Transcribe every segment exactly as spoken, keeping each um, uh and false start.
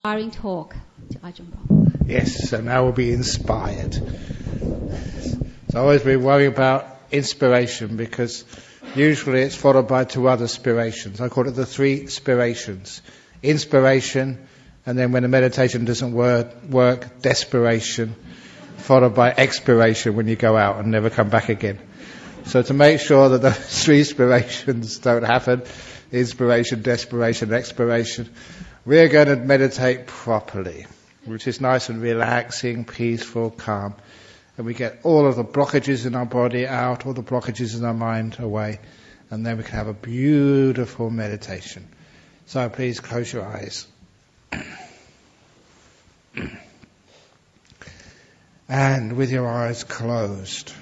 Inspiring talk to Ajahn Brahm. Yes, so now we'll be inspired. So I always been worrying about inspiration because usually it's followed by two other spirations. I call it the three spirations. Inspiration, and then when the meditation doesn't work, work desperation, followed by expiration when you go out and never come back again. So to make sure that those three spirations don't happen, inspiration, desperation, expiration, we're going to meditate properly, which is nice and relaxing, peaceful, calm. And we get all of the blockages in our body out, all the blockages in our mind away, and then we can have a beautiful meditation. So please close your eyes. And with your eyes closed,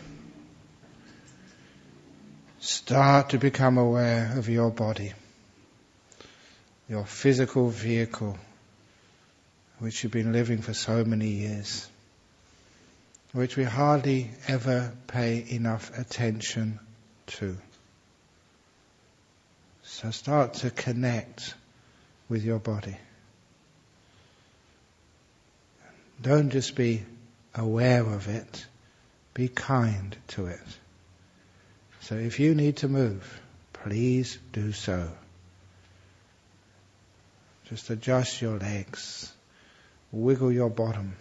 start to become aware of your body, your physical vehicle, which you've been living for so many years, which we hardly ever pay enough attention to. So start to connect with your body. Don't just be aware of it, be kind to it. So if you need to move, please do so. Just adjust your legs, wiggle your bottom,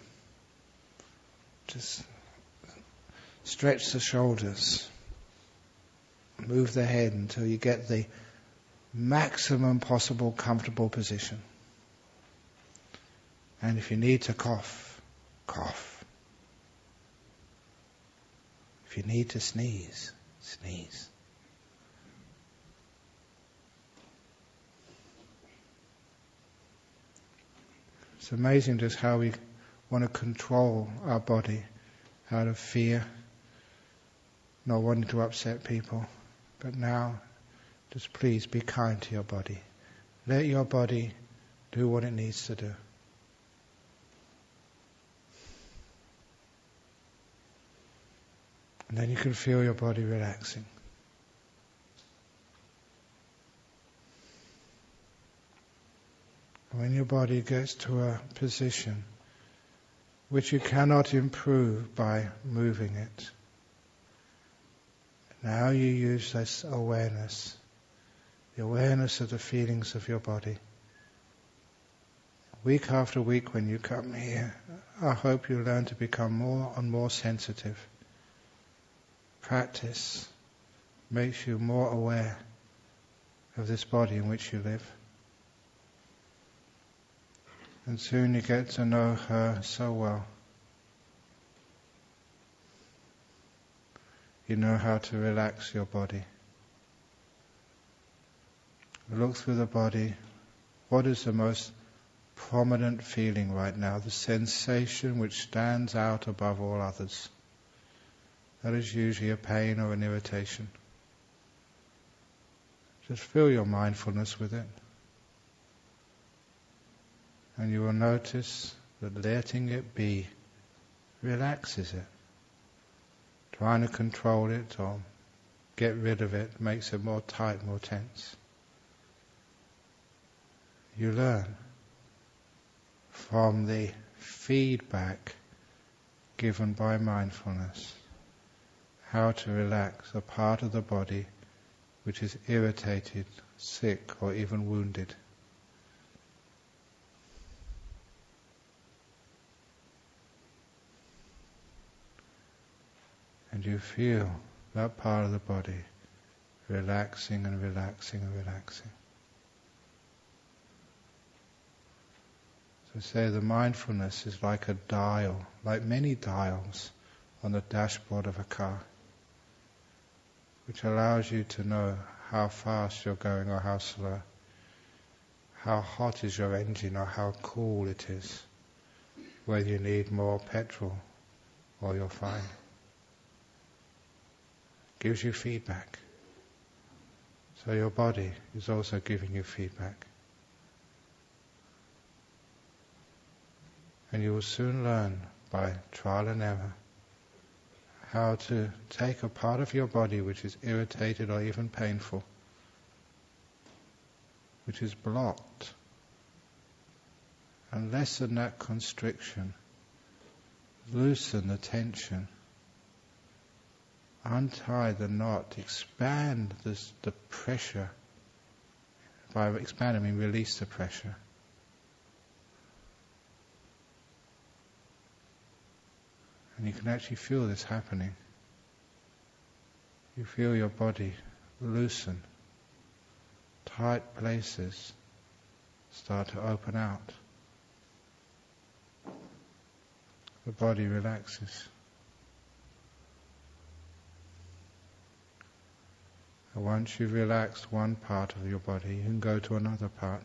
just stretch the shoulders, move the head until you get the maximum possible comfortable position. And if you need to cough, cough. If you need to sneeze, sneeze. It's amazing just how we want to control our body out of fear, not wanting to upset people. But now, just please be kind to your body. Let your body do what it needs to do. And then you can feel your body relaxing. When your body gets to a position which you cannot improve by moving it, now you use this awareness, the awareness of the feelings of your body. Week after week when you come here, I hope you learn to become more and more sensitive. Practice makes you more aware of this body in which you live. And soon you get to know her so well. You know how to relax your body. Look through the body. What is the most prominent feeling right now? The sensation which stands out above all others. That is usually a pain or an irritation. Just fill your mindfulness with it. And you will notice that letting it be relaxes it. Trying to control it or get rid of it makes it more tight, more tense. You learn from the feedback given by mindfulness how to relax a part of the body which is irritated, sick, or even wounded. And you feel that part of the body relaxing and relaxing and relaxing. So say the mindfulness is like a dial, like many dials on the dashboard of a car, which allows you to know how fast you're going or how slow, how hot is your engine or how cool it is, whether you need more petrol or you're fine. Gives you feedback. So your body is also giving you feedback. And you will soon learn by trial and error how to take a part of your body which is irritated or even painful, which is blocked, and lessen that constriction, loosen the tension, untie the knot, expand this, the pressure. By expand I mean release the pressure. And you can actually feel this happening. You feel your body loosen. Tight places start to open out. The body relaxes. And once you've relaxed one part of your body, you can go to another part.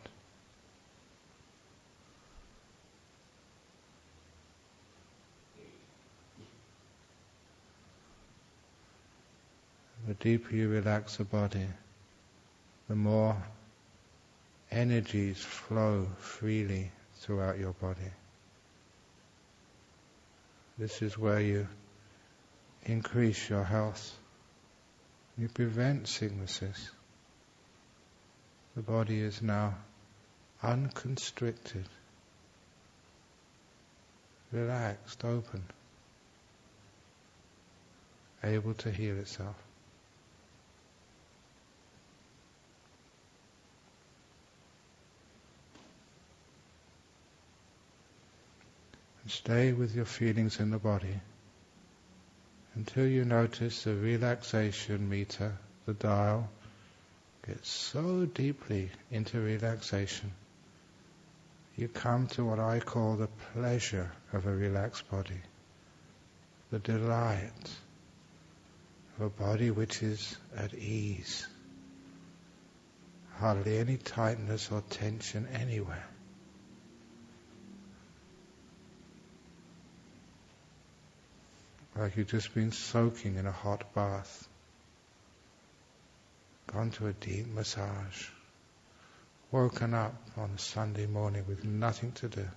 The deeper you relax the body, the more energies flow freely throughout your body. This is where you increase your health. You prevent sicknesses. The body is now unconstricted, relaxed, open, able to heal itself. And stay with your feelings in the body until you notice the relaxation meter, the dial, gets so deeply into relaxation. You come to what I call the pleasure of a relaxed body, the delight of a body which is at ease, hardly any tightness or tension anywhere. Like you've just been soaking in a hot bath, gone to a deep massage, woken up on a Sunday morning with nothing to do,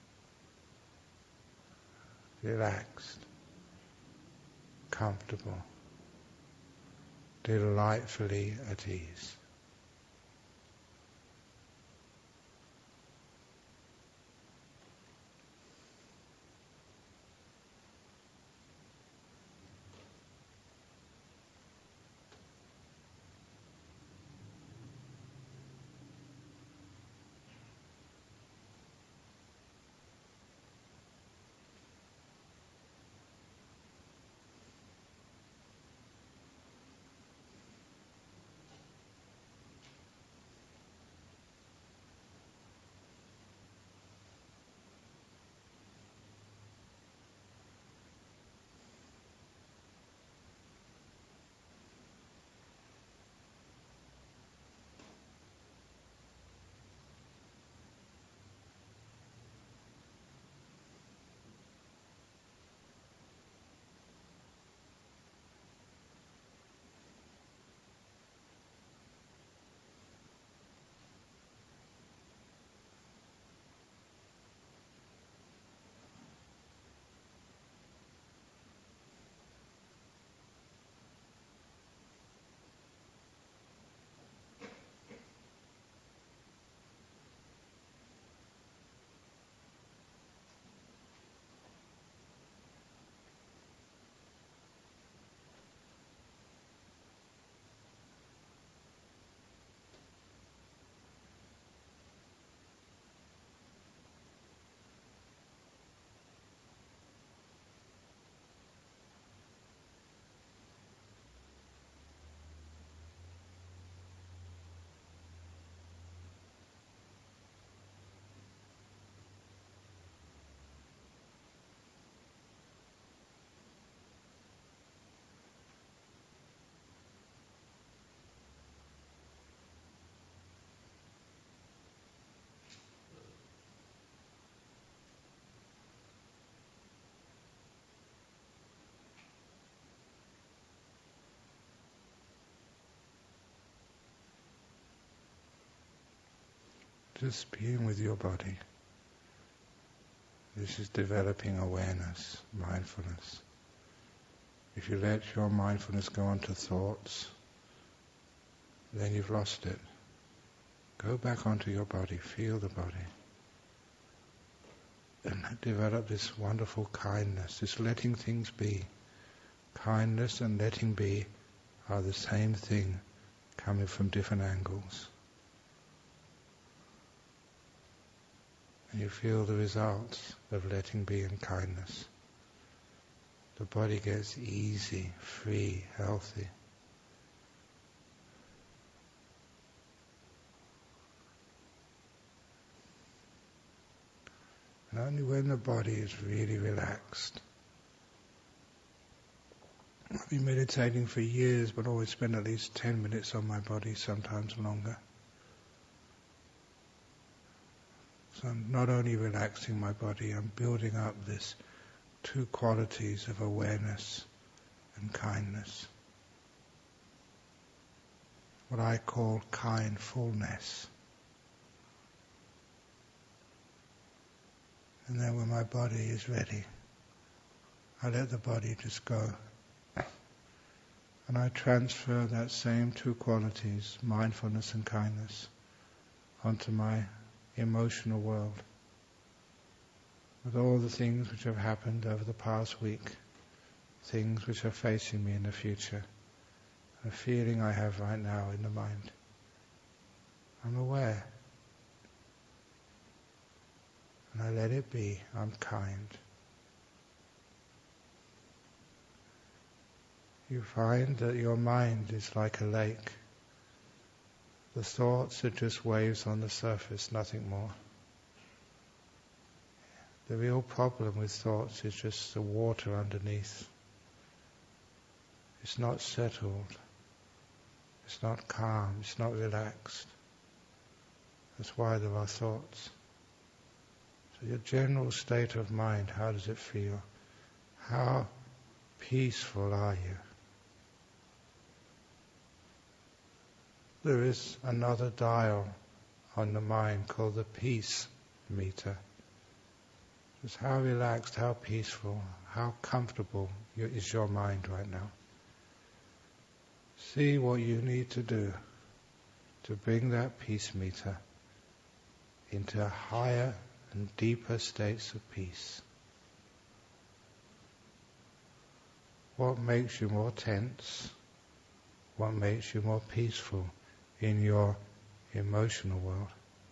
relaxed, comfortable, delightfully at ease. Just being with your body. This is developing awareness, mindfulness. If you let your mindfulness go on to thoughts, then you've lost it. Go back onto your body, feel the body. and develop this wonderful kindness, this letting things be. Kindness and letting be are the same thing, coming from different angles. And you feel the results of letting be and kindness. The body gets easy, free, healthy. And only when the body is really relaxed. I've been meditating for years, but always spend at least ten minutes on my body, sometimes longer. So I'm not only relaxing my body, I'm building up this two qualities of awareness and kindness. What I call kindfulness. And then when my body is ready, I let the body just go. And I transfer that same two qualities, mindfulness and kindness, onto my emotional world. With all the things which have happened over the past week, things which are facing me in the future, a feeling I have right now in the mind. I'm aware. And I let it be. I'm kind. You find that your mind is like a lake. The thoughts are just waves on the surface, nothing more. The real problem with thoughts is just the water underneath. It's not settled. It's not calm. It's not relaxed. That's why there are thoughts. So your general state of mind, how does it feel? How peaceful are you? There is another dial on the mind called the peace meter. Just how relaxed, how peaceful, how comfortable is your mind right now. See what you need to do to bring that peace meter into higher and deeper states of peace. What makes you more tense? What makes you more peaceful in your emotional world?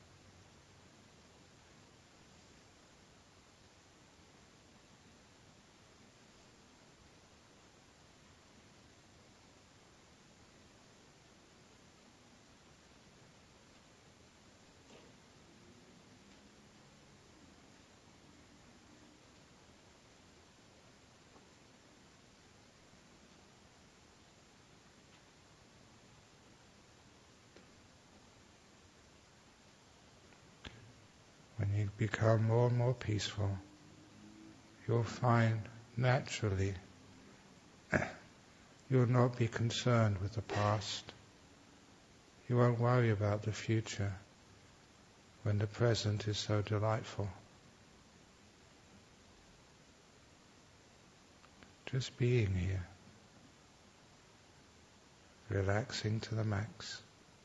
When you become more and more peaceful, you'll find naturally you'll not be concerned with the past. You won't worry about the future when the present is so delightful. Just being here, relaxing to the max.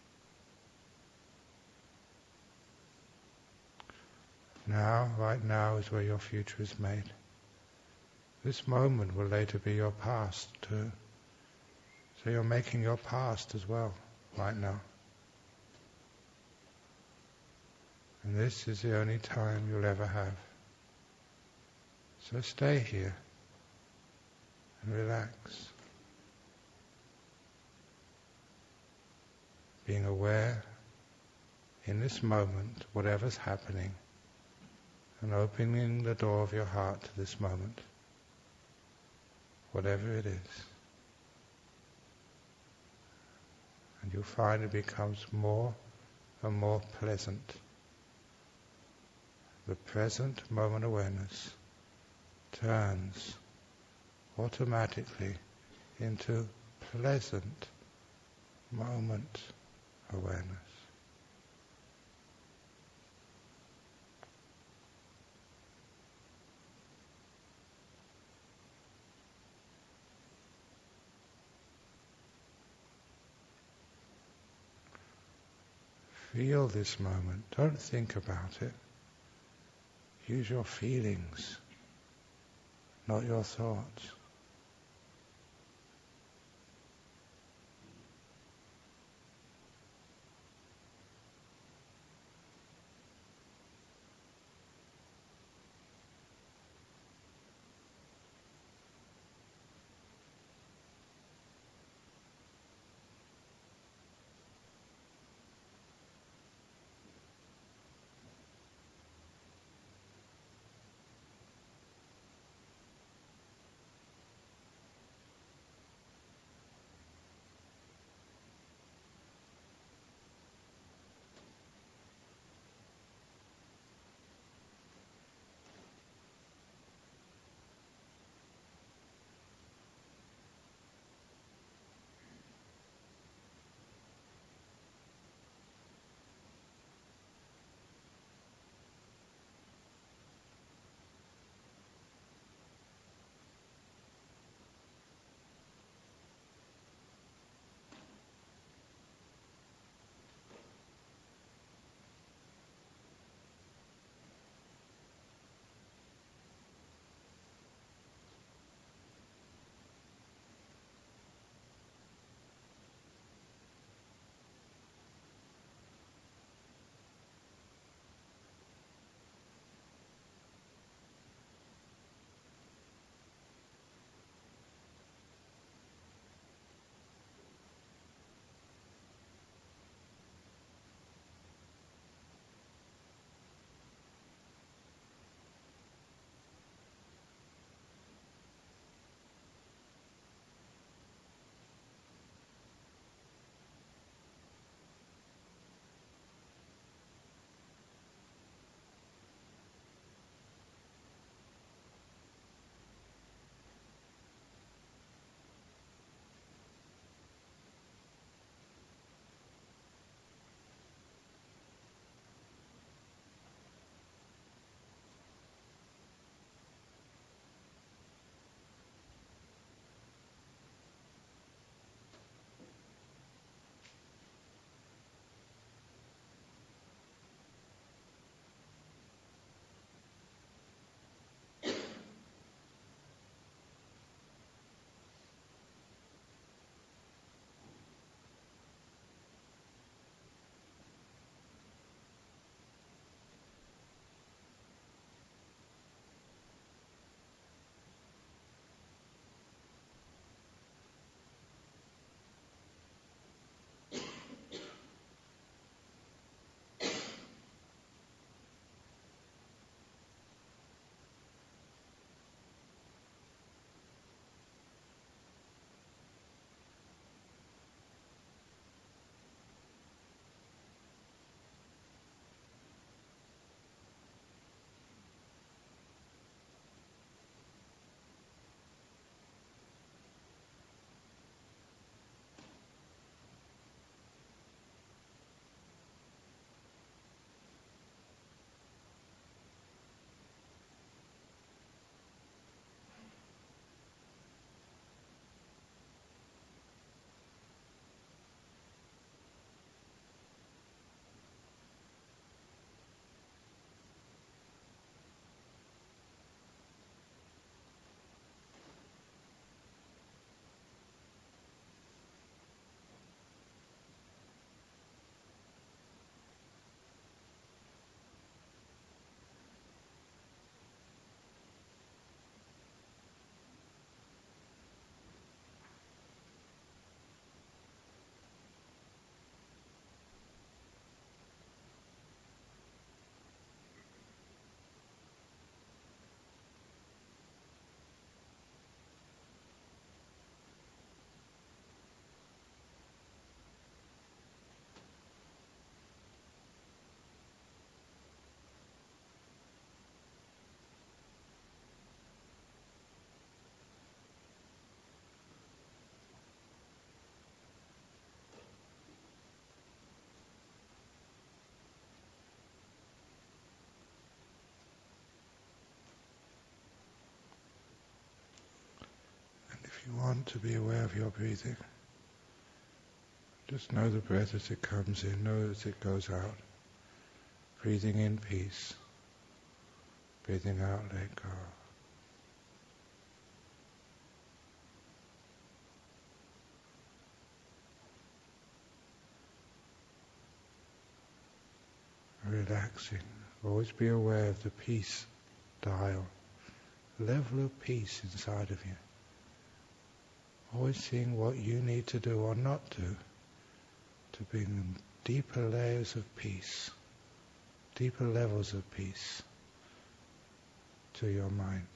Now, right now is where your future is made. This moment will later be your past too. So you're making your past as well, right now. And this is the only time you'll ever have. So stay here and relax. Being aware in this moment, whatever's happening, and opening the door of your heart to this moment, whatever it is. And you'll find it becomes more and more pleasant. The present moment awareness turns automatically into pleasant moment awareness. Feel this moment. Don't think about it. Use your feelings, not your thoughts. If you want to be aware of your breathing, just know the breath as it comes in, know as it goes out. Breathing in peace, Breathing out, let go. Relaxing. Always be aware of the peace dial, level of peace inside of you. Always seeing what you need to do or not do to bring deeper layers of peace, deeper levels of peace to your mind.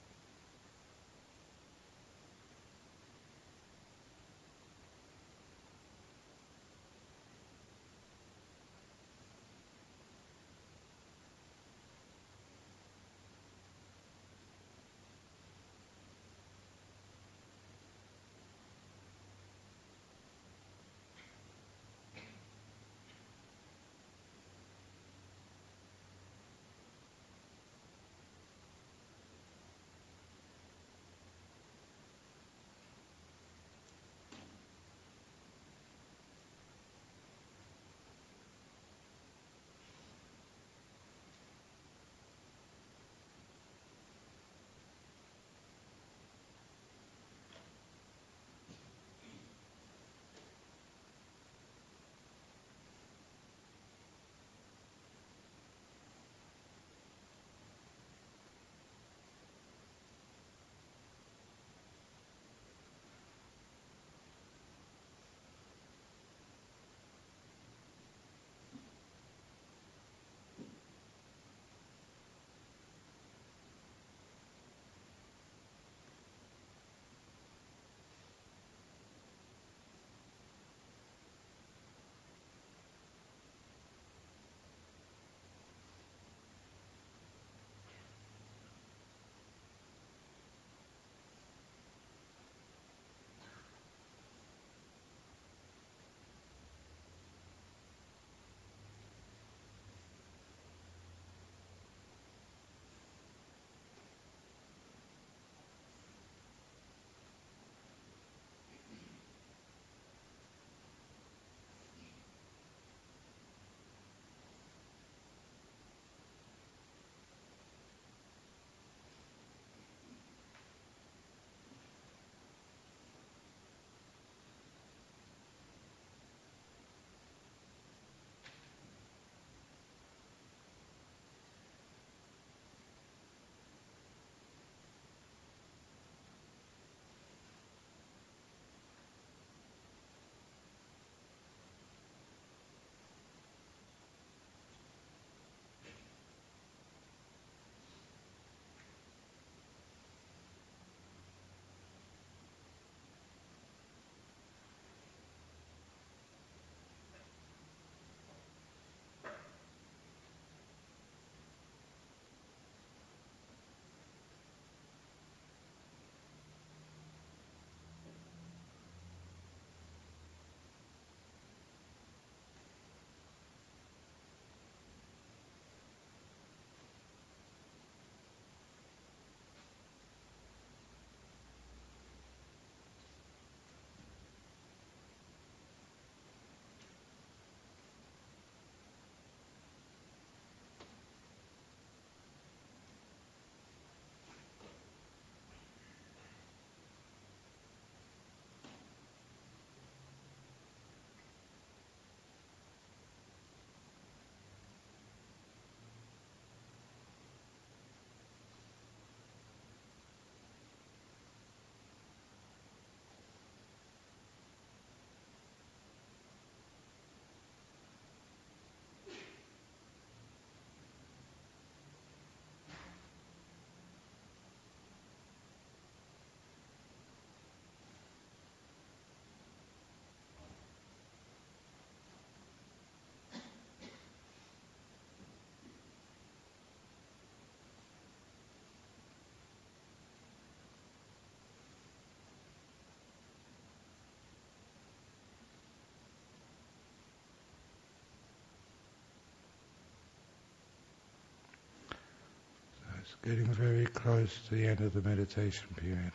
It's getting very close to the end of the meditation period.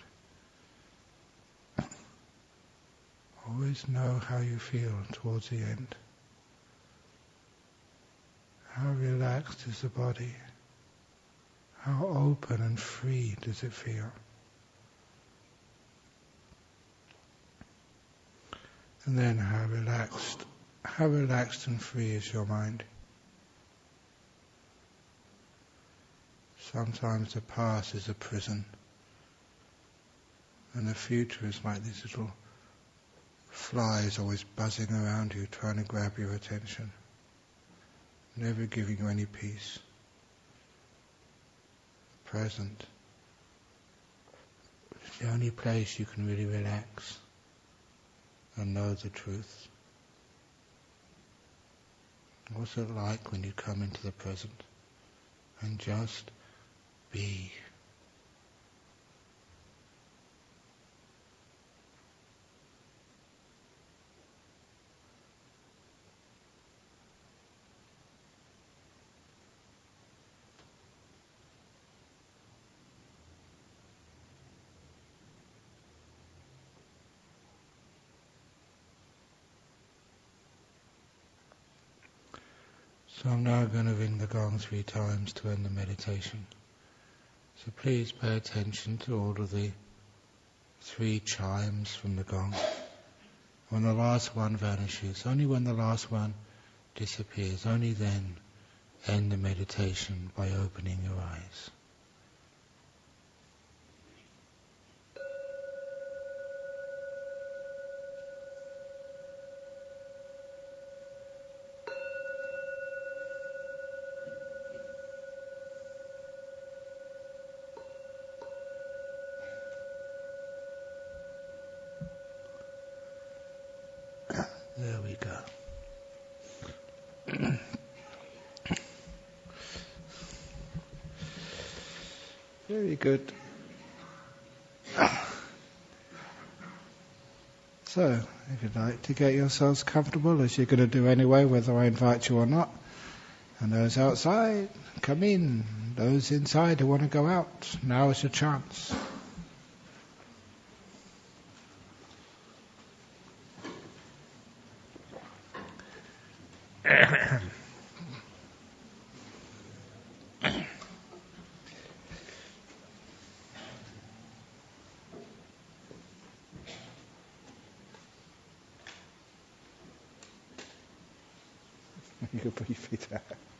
Always know how you feel towards the end. How relaxed is the body? How open and free does it feel? And then how relaxed, how relaxed and free is your mind? Sometimes the past is a prison, and the future is like these little flies always buzzing around you, trying to grab your attention, never giving you any peace. The present is the only place you can really relax and know the truth. What's it like when you come into the present and just be? So I'm now going to ring the gong three times to end the meditation. So please pay attention to all of the three chimes from the gong. When the last one vanishes, only when the last one disappears, only then end the meditation by opening your eyes. There we go. Very good. So, if you'd like to get yourselves comfortable, as you're going to do anyway, whether I invite you or not, and those outside, come in. Those inside who want to go out, now is your chance. You can put your feet out.